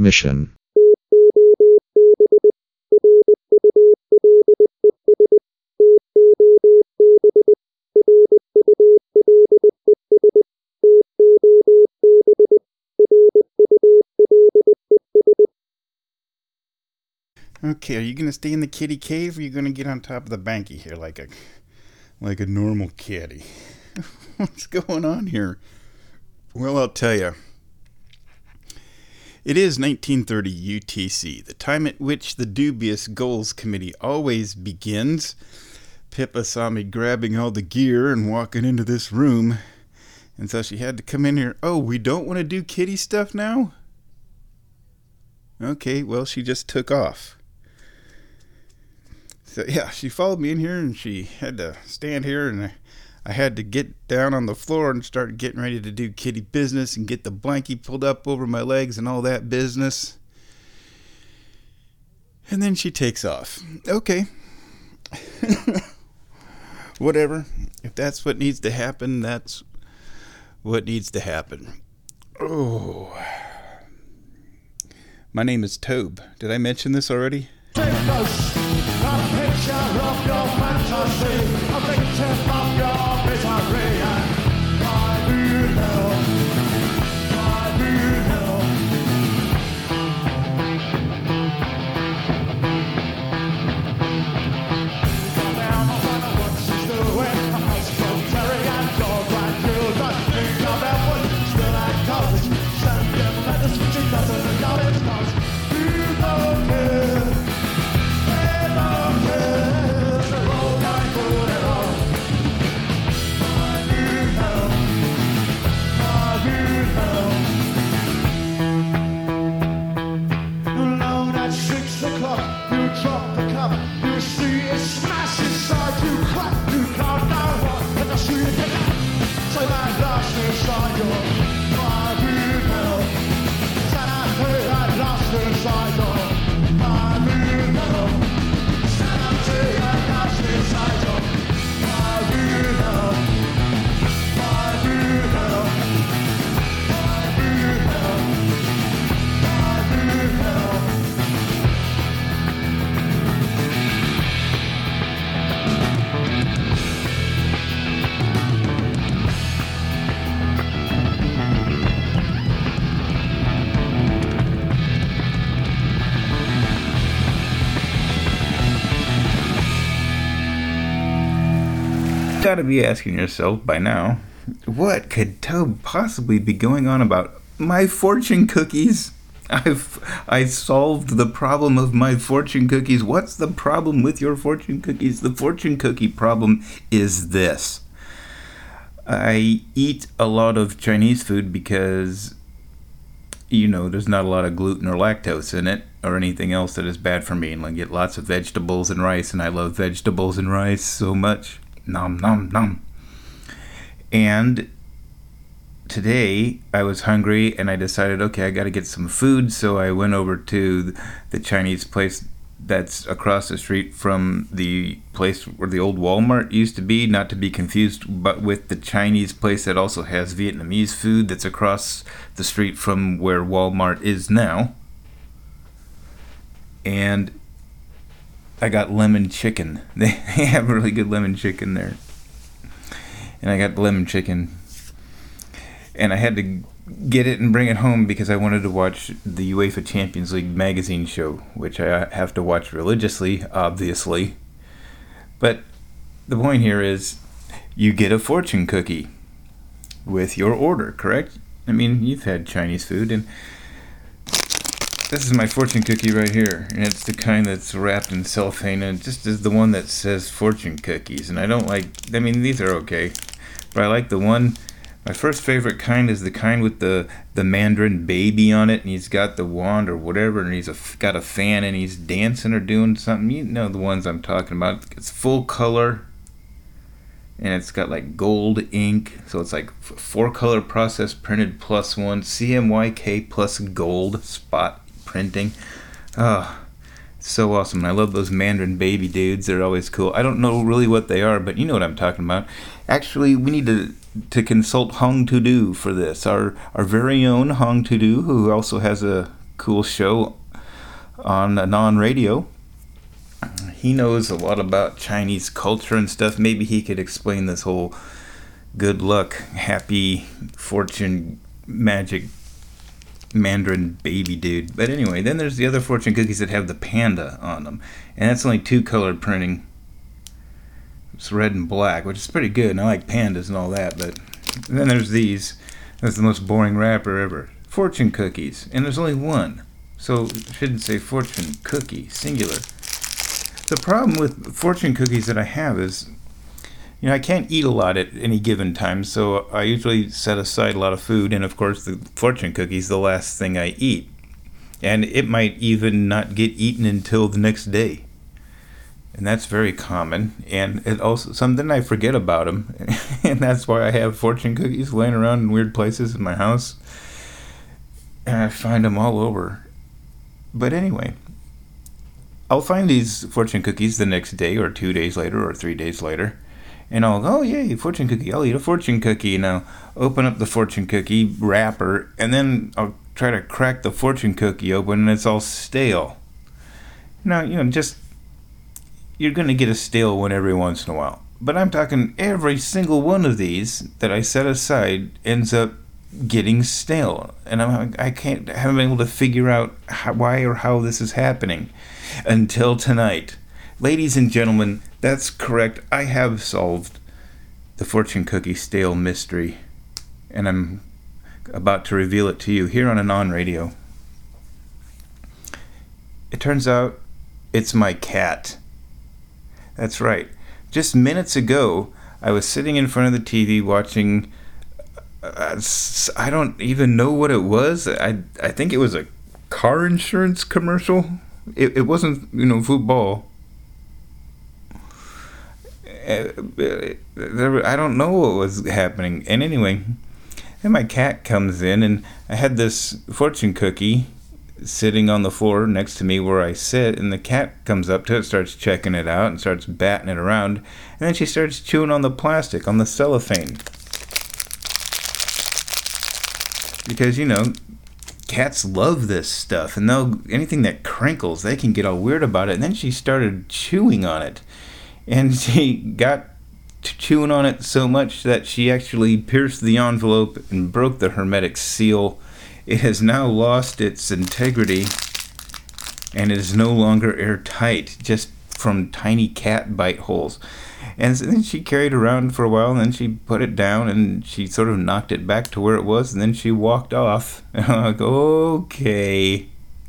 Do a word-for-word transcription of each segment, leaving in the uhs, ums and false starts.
transmission. Okay, are you gonna stay in the kitty cave, or are you gonna get on top of the banky here like a like a normal kitty? What's going on here? Well, I'll tell you. It is nineteen thirty U T C, the time at which the dubious goals committee always begins. Pippa saw me grabbing all the gear and walking into this room, and so she had to come in here. Oh, we don't want to do kitty stuff now? Okay, well, she just took off. So yeah, she followed me in here, and she had to stand here, and I, I had to get down on the floor and start getting ready to do kitty business and get the blankie pulled up over my legs and all that business. And then she takes off. Okay. Whatever. If that's what needs to happen, that's what needs to happen. Oh. My name is Tobe. Did I mention this already? Take us a picture of your fantasy, a victim of your misery, and my new hell, my new hell. Come down, I wonder what she's doing. A house from Terry and dog like children. Think of that one, still at college. Send them letters, she doesn't know it's cause you don't care. Got to be asking yourself by now, what could Tobe possibly be going on about? My fortune cookies? I've I solved the problem of my fortune cookies. What's the problem with your fortune cookies? The fortune cookie problem is this. I eat a lot of Chinese food because, you know, there's not a lot of gluten or lactose in it or anything else that is bad for me. And I get lots of vegetables and rice, and I love vegetables and rice so much. Nom, nom, nom. And today I was hungry and I decided, okay, I got to get some food. So I went over to the Chinese place that's across the street from the place where the old Walmart used to be, not to be confused but with the Chinese place that also has Vietnamese food that's across the street from where Walmart is now. And I got lemon chicken. They have really good lemon chicken there. And I got lemon chicken. And I had to get it and bring it home because I wanted to watch the UEFA Champions League magazine show, which I have to watch religiously, obviously. But the point here is you get a fortune cookie with your order, correct? I mean, you've had Chinese food, and this is my fortune cookie right here, and it's the kind that's wrapped in cellophane, and it just is the one that says fortune cookies. And I don't like, I mean, these are okay, but I like the one, my first favorite kind is the kind with the, the Mandarin baby on it, and he's got the wand or whatever, and he's a, got a fan, and he's dancing or doing something. You know the ones I'm talking about. It's full color, and it's got like gold ink, so it's like four color process printed plus one, C M Y K plus gold spot printing. Oh, it's so awesome. And I love those Mandarin baby dudes. They're always cool. I don't know really what they are, but you know what I'm talking about. Actually, we need to to consult Hong To Do for this. Our our very own Hong To Do, who also has a cool show on Non Radio. He knows a lot about Chinese culture and stuff. Maybe he could explain this whole good luck, happy fortune, magic Mandarin baby dude. But anyway, then there's the other fortune cookies that have the panda on them. And that's only two color printing. It's red and black, which is pretty good. And I like pandas and all that. But then there's these. That's the most boring wrapper ever. Fortune cookies. And there's only one. So it shouldn't say fortune cookie, singular. The problem with fortune cookies that I have is, you know, I can't eat a lot at any given time, so I usually set aside a lot of food, and of course the fortune cookie is the last thing I eat. And it might even not get eaten until the next day. And that's very common, and it also something I forget about them, and that's why I have fortune cookies laying around in weird places in my house, and I find them all over. But anyway, I'll find these fortune cookies the next day or two days later or three days later. And I'll go, oh, yay, fortune cookie. I'll eat a fortune cookie. And I'll open up the fortune cookie wrapper. And then I'll try to crack the fortune cookie open and it's all stale. Now, you know, just, you're going to get a stale one every once in a while. But I'm talking every single one of these that I set aside ends up getting stale. And I'm, I can't, haven't been able to figure out how, why or how this is happening. Until tonight. Ladies and gentlemen, that's correct. I have solved the fortune cookie stale mystery. And I'm about to reveal it to you here on a Non Radio. It turns out it's my cat. That's right. Just minutes ago, I was sitting in front of the T V watching, uh, I don't even know what it was. I, I think it was a car insurance commercial. It, it wasn't, you know, football. Uh, there, I don't know what was happening. And anyway, then my cat comes in, and I had this fortune cookie sitting on the floor next to me where I sit, and the cat comes up to it, starts checking it out, and starts batting it around, and then she starts chewing on the plastic, on the cellophane. Because, you know, cats love this stuff, and they'll anything that crinkles, they can get all weird about it. And then she started chewing on it, and she got to chewing on it so much that she actually pierced the envelope and broke the hermetic seal. It has now lost its integrity, and it is no longer airtight, just from tiny cat bite holes. And then she carried it around for a while, and then she put it down, and she sort of knocked it back to where it was, and then she walked off. And I'm like, okay,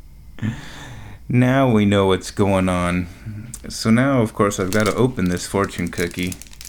now we know what's going on. So now, of course, I've got to open this fortune cookie,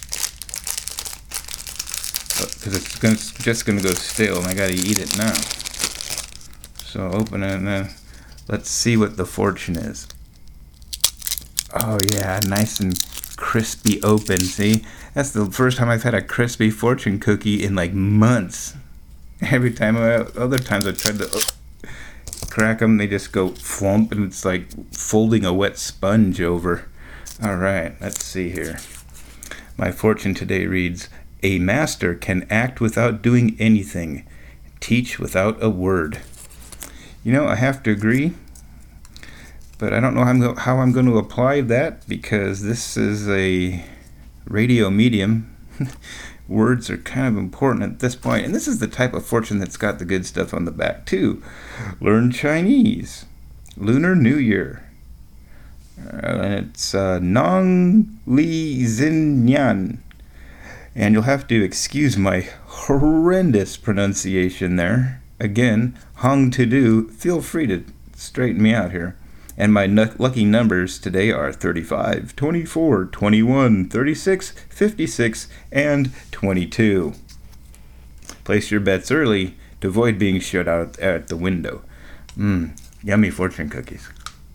because it's gonna, just going to go stale, and I got to eat it now. So open it, and then let's see what the fortune is. Oh yeah, nice and crispy open. See, that's the first time I've had a crispy fortune cookie in like months. Every time I, other times I've tried to uh, crack them, they just go flump, and it's like folding a wet sponge over. All right, let's see here. My fortune today reads: a master can act without doing anything, teach without a word. You know, I have to agree. But I don't know how I'm, go- how I'm going to apply that, because this is a radio medium. Words are kind of important at this point. And this is the type of fortune that's got the good stuff on the back, too. Learn Chinese. Lunar New Year. Uh, and it's uh, Nong Li Xin Yan. And you'll have to excuse my horrendous pronunciation there. Again, Hong to do. Feel free to straighten me out here. And my n- lucky numbers today are thirty-five, twenty-four, twenty-one, thirty-six, fifty-six, and twenty-two. Place your bets early to avoid being shut out at the window. Mmm, yummy fortune cookies.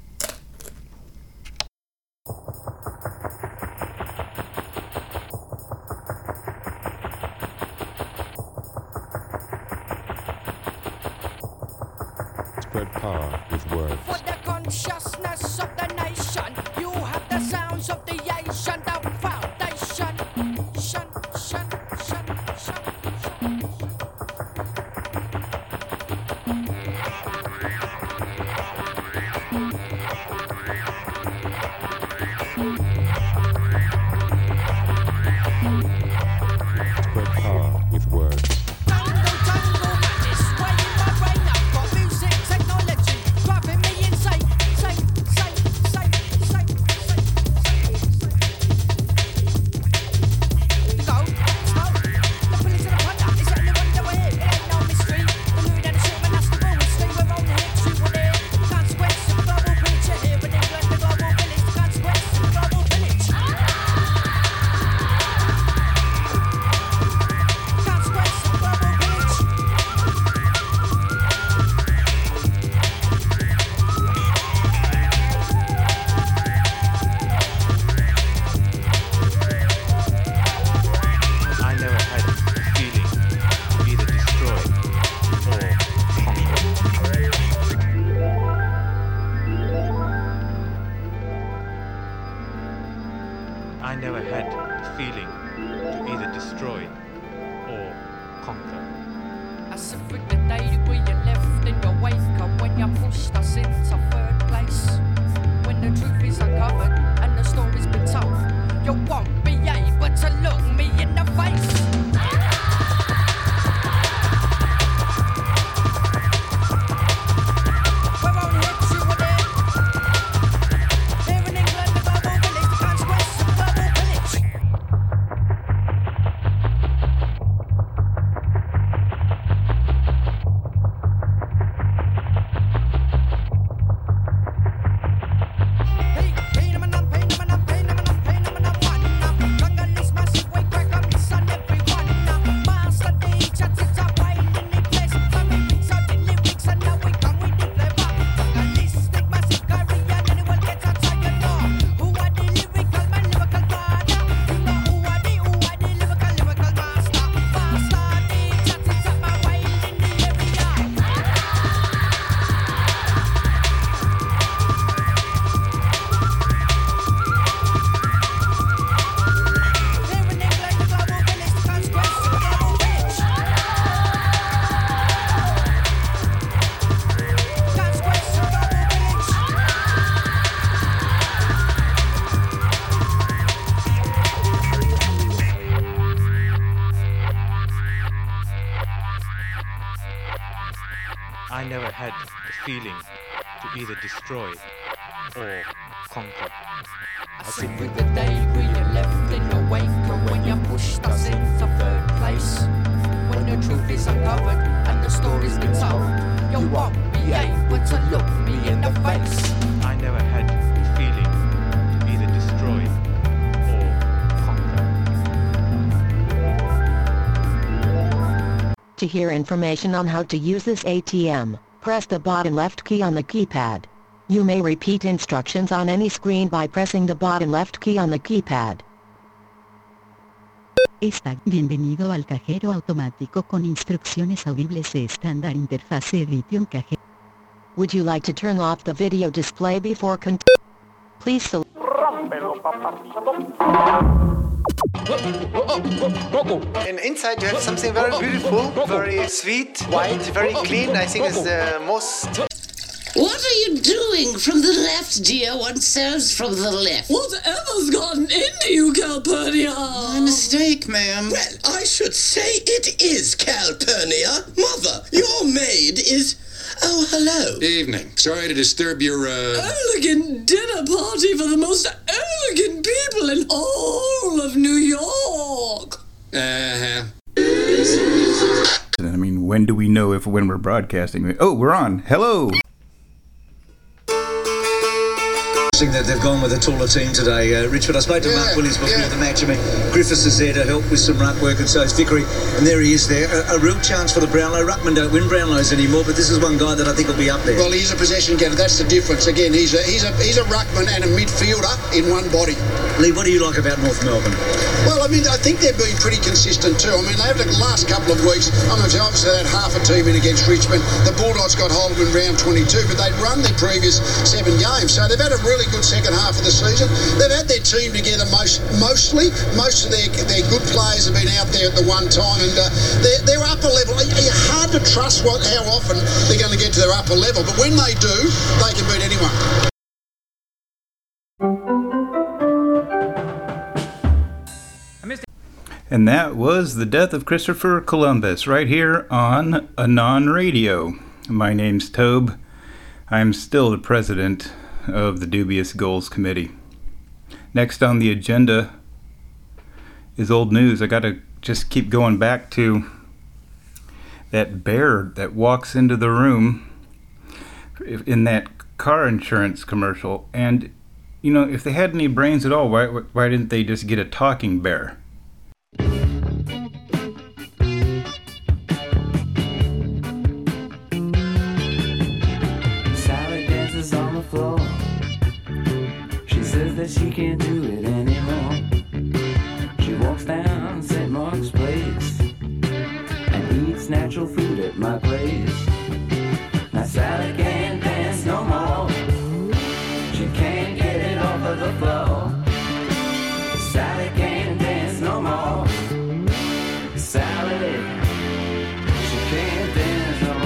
Spread power with words. For the consciousness of the nation, you have the sounds of the Asian, the foundation. Shun, shun, shun, shun, shun. Spread power with words. Jungle, jungle madness, weighing my brain up. Got music technology driving me insane. Sane, sane, sane, sane, sane, sane, sane. The gold, smoke, the police and the plunder. Is there anyone that we're here? It ain't no mystery. The lewd and the shooting, that's the rule. Stay we're on the hit, shoot one here. Consequence of the global picture here in England, the global village. The consequence of the global village. Consequence of the global village. I never had the feeling to either destroy or conquer. I never had the feeling to either destroy or conquer. I suffered the day where you left in your wake up when you pushed us into third place. When the truth is uncovered and the story's been told, you won't be able to look me in the face. We're on here to shoot one here. Here in England, the global village, the consequence of the global village. Hey, pain 'em and I'm pain 'em and I'm pain 'em and I'm pain 'em and I'm one now. Jungle is massive, we crack 'em, it's on everyone now. Master D, chat it up, wild in the place. Coming with certain lyrics and now we come with the flavor. Jungleistic, massive, carry on, anyone gets outside your door. Who are the lyrical, my lyrical father? You know who are the, who are the lyrical, lyrical master. Master D, chat it up, my wild in the area. Here in England, the global village, the consequence of the global village. Consequence of the global village. I never had the feeling to either destroy or conquer. I sing with the day where you left in your wake and when you pushed us into third place. When the truth is uncovered and the story's been told, you won't be able to look me in the face. I never had the feeling to either destroy or conquer. To hear information on how to use this A T M, press the bottom left key on the keypad. You may repeat instructions on any screen by pressing the bottom left key on the keypad. Está bienvenido al cajero automático con instrucciones audibles estándar interfase edición cajero. Would you like to turn off the video display before cont- Please select. And inside you have something very beautiful, very sweet, white, very clean. I think it's the most... What are you doing from the left, dear? One serves from the left. Whatever's gotten into you, Calpurnia? My mistake, ma'am. Well, I should say it is Calpurnia. Mother, your maid is... Oh, hello. Evening. Sorry to disturb your, uh... Elegant dinner party for the most elegant people in all of New York. Uh-huh. I mean, when do we know if when we're broadcasting? Oh, we're on. Hello. That they've gone with a taller team today, uh, Richard. I spoke to Yeah, Mark Williams before yeah. the match. I mean, Griffiths is there to help with some ruck work, and so is Vickery, and there he is there. A, a real chance for the Brownlow. Ruckman don't win Brownlows anymore, but this is one guy that I think will be up there. Well, he's a possession getter. That's the difference. Again, he's a he's a he's a ruckman and a midfielder in one body. Lee, what do you like about North Melbourne? Well, I mean, I think they've been pretty consistent too. I mean, they have the last couple of weeks. I mean, obviously they had half a team in against Richmond. The Bulldogs got hold of in round twenty-two, but they'd run their previous seven games, so they've had a really good second half of the season. They've had their team together most mostly. Most of their their good players have been out there at the one time, and uh, they're, they're upper level. It's hard to trust what how often they're going to get to their upper level, but when they do, they can beat anyone. And that was The Death of Christopher Columbus right here on Anon Radio. My name's Tobe. I'm still the president of the Dubious Goals Committee. Next on the agenda is old news. I gotta just keep going back to that bear that walks into the room in that car insurance commercial. And, you know, if they had any brains at all, why, why didn't they just get a talking bear? Sally dances on the floor. She says that she can't do it anymore. She walks down Saint Mark's Place and eats natural food at my place. Now Sally can't dance no more. She can't get it off of the floor. Sally can't dance no more. Sally, she can't dance no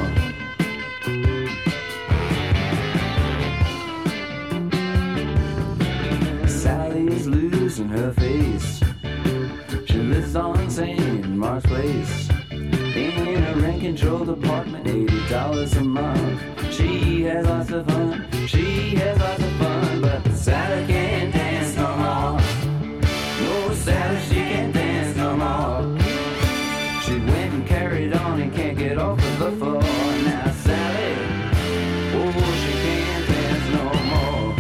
more. Sally is losing her face. She lives on Saint Mark's Place in a rent-controlled apartment, eighty dollars a month. She has lots of fun. She has lots of fun, but Sally can't dance no more. No, Sally, she can't dance no more. She went and carried on and can't get off of the floor. Now Sally, oh, she can't dance no more.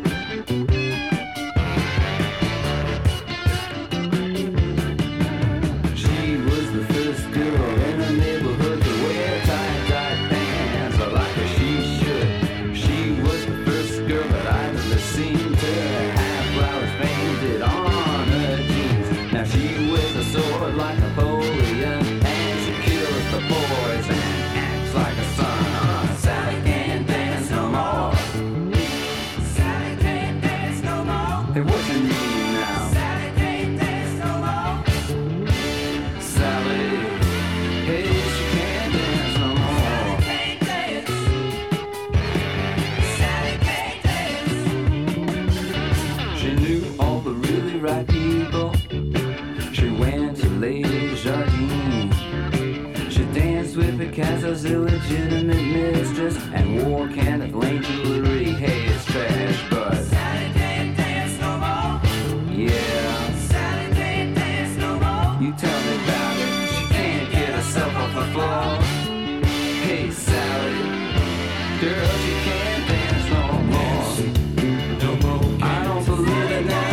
She was the first girl in the neighborhood to wear tight, tight pants like a she should. She was the first girl that I've ever seen to have flowers painted on her jeans. Now she wears a sword like Napoleon, and she kills the boys and acts like a son. Uh, Sally can't dance no more. Sally can't dance no more. Hey, what you mean now? Sally can't dance no more. Sally, hey, she can't dance no more. Sally can't dance. Sally can't dance. She knew all the really right people. She went to Lady Jardine. She danced with Picasso's illegitimate mistress and wore Kenneth Lane jewelry. Hey, it's trash, but Sally can't dance no more. Yeah, Sally can't dance no more. You tell me about it. She can't get herself off the floor. Hey, Sally, girl, she can't dance no more. I don't believe it now.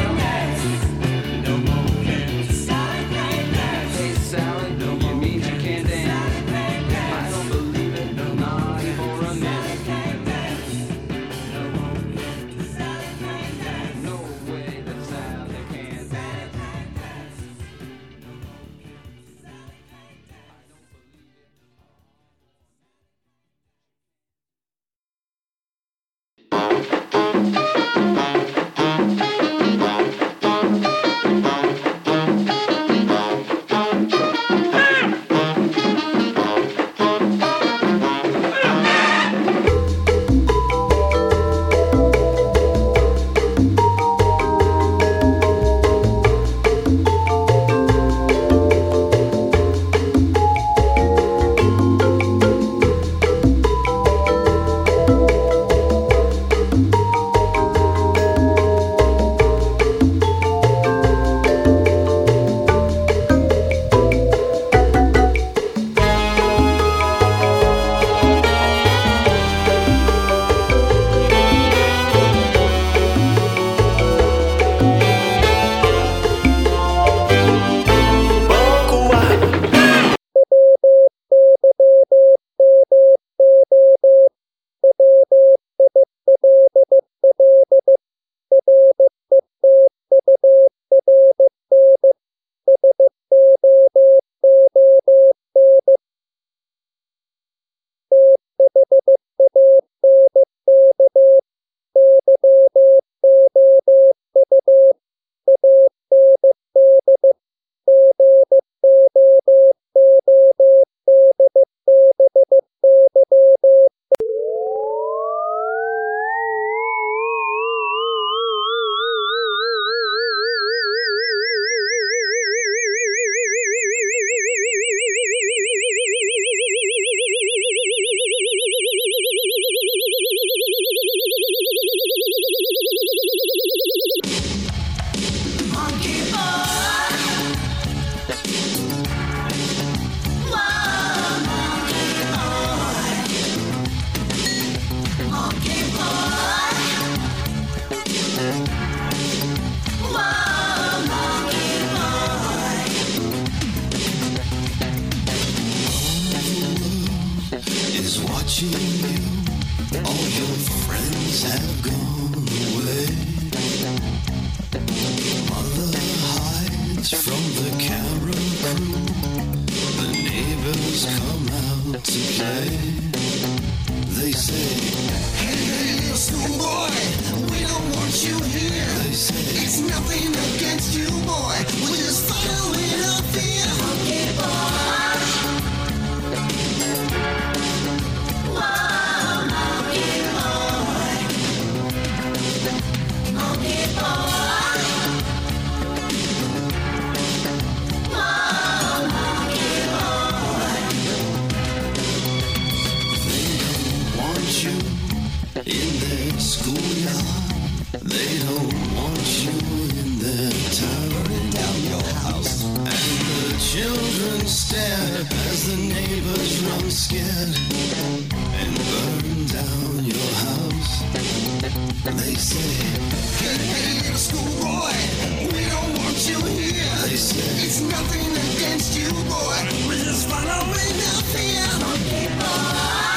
Hey, Sally, you mean she can't dance? I don't believe it, not for a minute. No way that Sally can't dance. watching you. All your friends have gone away. Mother hides from the camera crew. The neighbors come out to play. They say, hey, hey, little schoolboy, we don't want you here. They say, it's nothing against you, boy. We're just following our fear. Monkey boy. Whoa, monkey boy. Monkey boy. Whoa, monkey boy. They don't want you in their schoolyard. They don't want you in their town. Burning down your house. And the children stare as the neighbors run scared and burn down your house. They say, hey, hey, little schoolboy, we don't want you here. They say, it's nothing against you, boy. We're just following our fear. Monkey boy.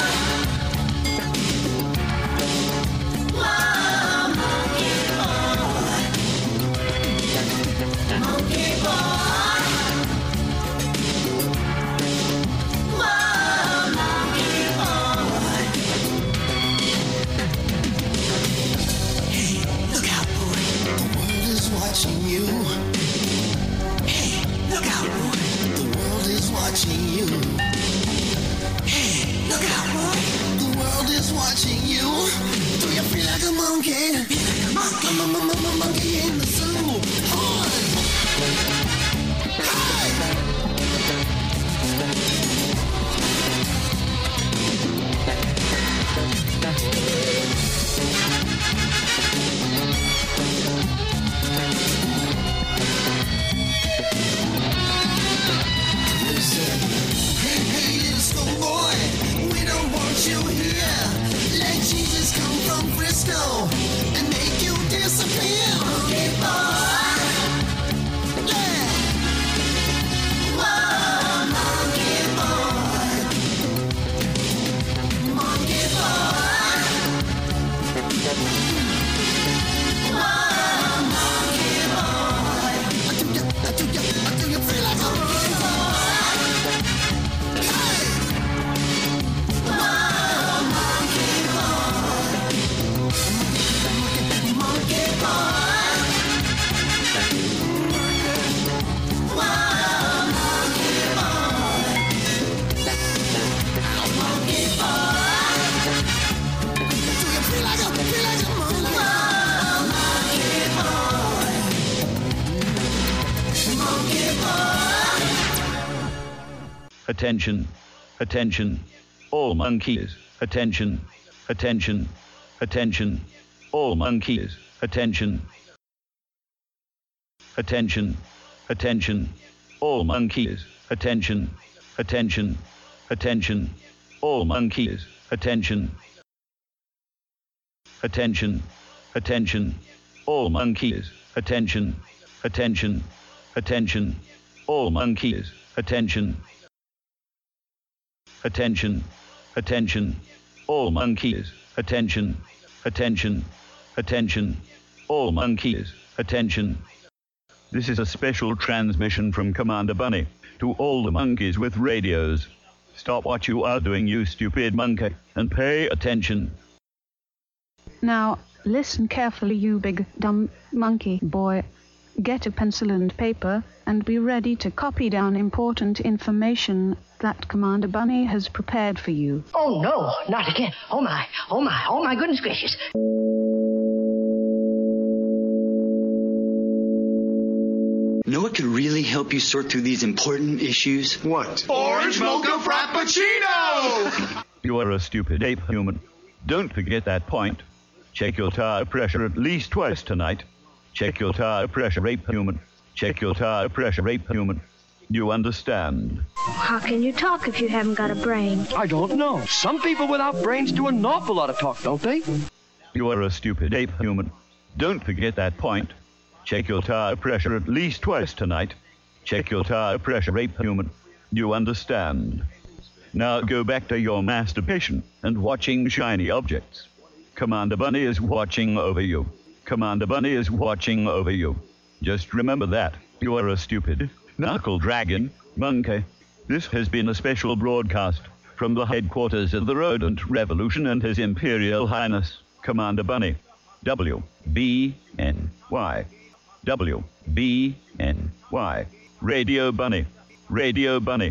Whoa, monkey boy. Monkey boy. Whoa, monkey boy. Hey, look out, boy. The world is watching you. Hey, look out, boy. The world is watching you. Hey, look out, boy. The world is watching you. Do you feel like a monkey? Feel like a monkey. M- m- m- m- monkey in the zoo. On. Hey. They said, hey, hey, little schoolboy, we don't want you here. Let Jesus come from Frisco and make you disappear. Monkey boy. Yeah. Whoa, monkey boy. Monkey boy. Whoa, monkey boy. I do you, I do you, I do you feel like a monkey boy? Hey. Whoa, monkey boy. Monkey boy. Whoa, monkey boy. Monkey boy. Do you feel like a, feel like a monkey? Whoa, monkey boy. Monkey boy. Attention, attention, all monkeys, attention, attention, attention, all monkeys, attention, attention, attention, all monkeys, attention, attention, attention, all monkeys, attention, attention, attention, all monkeys, attention, attention, attention, all monkeys, attention, attention, attention, all monkeys, attention, attention, attention, all monkeys, attention. This is a special transmission from Commander Bunny to all the monkeys with radios. Stop what you are doing, you stupid monkey, and pay attention. Now, listen carefully, you big, dumb monkey boy. Get a pencil and paper, and be ready to copy down important information that Commander Bunny has prepared for you. Oh, no, not again. Oh, my, oh, my, oh, my goodness gracious. Know what could really help you sort through these important issues? What? Orange Mocha Frappuccino! You are a stupid ape human. Don't forget that point. Check your tire pressure at least twice tonight. Check your tire pressure, ape human. Check your tire pressure, ape human. You understand? How can you talk if you haven't got a brain? I don't know. Some people without brains do an awful lot of talk, don't they? You are a stupid ape human. Don't forget that point. Check your tire pressure at least twice tonight. Check your tire pressure, ape human. You understand? Now go back to your masturbation and watching shiny objects. Commander Bunny is watching over you. Commander Bunny is watching over you. Just remember that. You are a stupid knuckle dragon monkey. This has been a special broadcast from the headquarters of the Rodent Revolution and His Imperial Highness, Commander Bunny. W B N Y. W B N Y. Radio Bunny. Radio Bunny.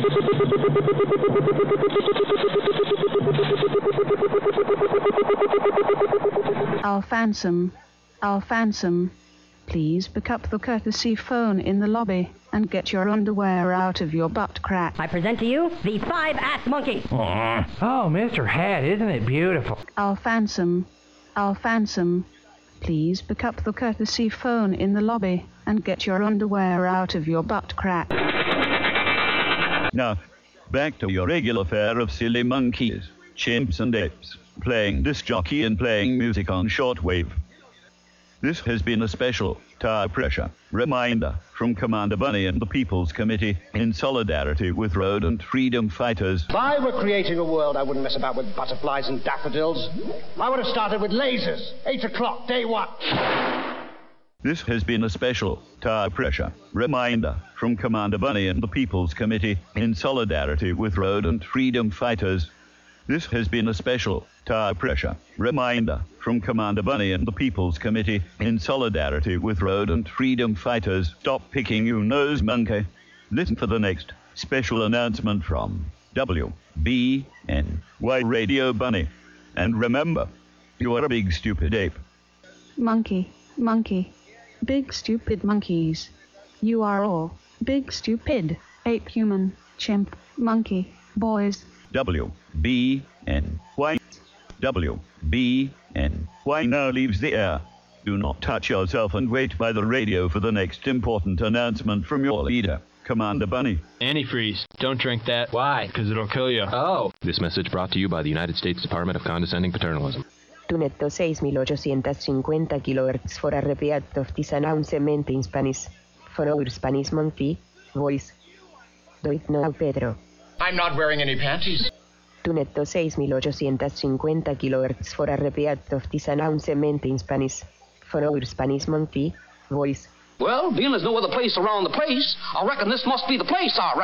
Alphansum, Alphansum, please pick up the courtesy phone in the lobby and get your underwear out of your butt crack. I present to you the five-ass monkey. Oh, Mister Hat, isn't it beautiful? Alphansum, Alphansum, please pick up the courtesy phone in the lobby and get your underwear out of your butt crack. Now, back to your regular fare of silly monkeys, chimps and apes, playing disc jockey and playing music on shortwave. This has been a special tire pressure reminder from Commander Bunny and the People's Committee in solidarity with rodent freedom fighters. If I were creating a world, I wouldn't mess about with butterflies and daffodils. I would have started with lasers. Eight o'clock, day one. This has been a special tire pressure reminder from Commander Bunny and the People's Committee in solidarity with rodent freedom fighters. This has been a special tire pressure reminder from Commander Bunny and the People's Committee in solidarity with rodent freedom fighters. Stop picking, you nose monkey. Listen for the next special announcement from W B N Y Radio Bunny. And remember, you are a big stupid ape. Monkey, monkey, big stupid monkeys. You are all big stupid ape, human, chimp, monkey, boys. W B N Y. W B N Y now leaves the air. Do not touch yourself and wait by the radio for the next important announcement from your leader, Commander Bunny. Antifreeze. Don't drink that. Why? Because it'll kill you. Oh. This message brought to you by the United States Department of Condescending Paternalism. Tunetto seis mil ochocientos cincuenta kilohertz for a repeat of this announcement in Spanish. For our Spanish monkey voice. Do it now, Pedro. I'm not wearing any panties. Tunetto seis mil ochocientos cincuenta kilohertz for a repeat of this announcement in Spanish. For our Spanish monkey voice. Well, being there's no other place around the place, I reckon this must be the place, I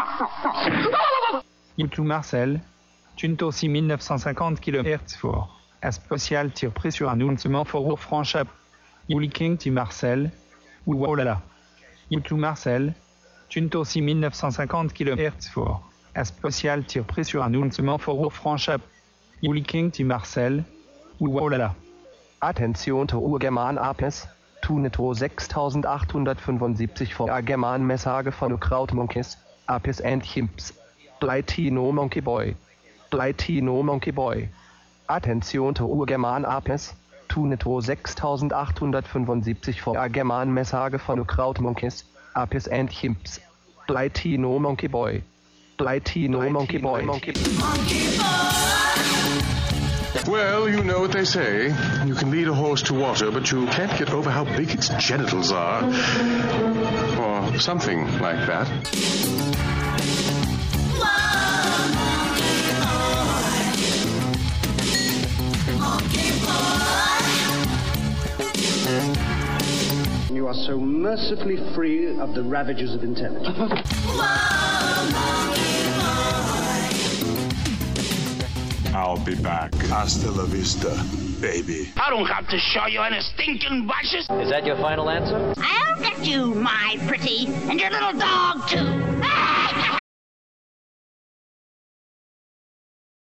reckon. YouTube Marcel, Tunto six mille neuf cent cinquante kilohertz for un spécial tir pris sur un annoncement for Franchap. King to Marcel, ou oh là là. YouTube Marcel, Tunto six mille neuf cent cinquante kilohertz for un spécial tir pris sur un annoncement for Franchap. King to Marcel, ou oh là là. Attention to Urgerman Apes, Tunetto sechstausendachthundertfünfundsiebzig for a German Message von Kraut Monkeys, Apes and Chimps. Latino Monkey Boy. Latino Monkey Boy. Attention to Urgerman Apes, Tunetto sechstausendachthundertfünfundsiebzig for a German Message von Kraut Monkeys, Apes and Chimps. Latino Monkey Boy. Latino Monkey Boy. Monkey Boy. Well, you know what they say. You can lead a horse to water, but you can't get over how big its genitals are. Or something like that. You are so mercifully free of the ravages of intelligence. I'll be back. Hasta la vista, baby. I don't have to show you any stinking bushes. Is that your final answer? I'll get you, my pretty, and your little dog, too.